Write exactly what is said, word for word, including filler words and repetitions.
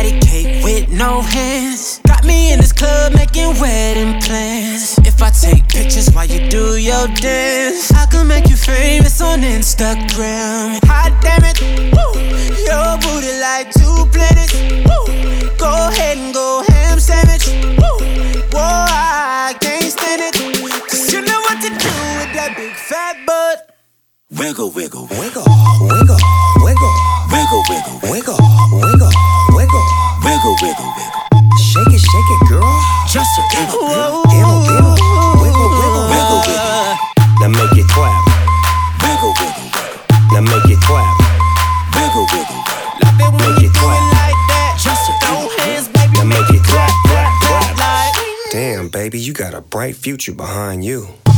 patty cake with no hands. Got me in this club making wedding plans. If I take pictures while you do your dance, I can make you famous on Instagram. Hot damn it, woo. Your booty like two planets, woo. Go ahead and go ham sandwich, woo. Whoa, I can't stand it, cause you know what to do with that big fat butt. Wiggle, wiggle, wiggle, wiggle, wiggle, wiggle, wiggle, wiggle, wiggle, wiggle, wiggle, wiggle, wiggle. Shake it, shake it, girl. Just a little, little, little, little. Wiggle, wiggle, wiggle, wiggle. Now make it clap. Wiggle, wiggle, wiggle. Now make it clap. Wiggle, wiggle, wiggle. Love it when you do it like that. Just a throw hands, baby. Now make it clap, clap, clap. Damn, baby, you got a bright future behind you.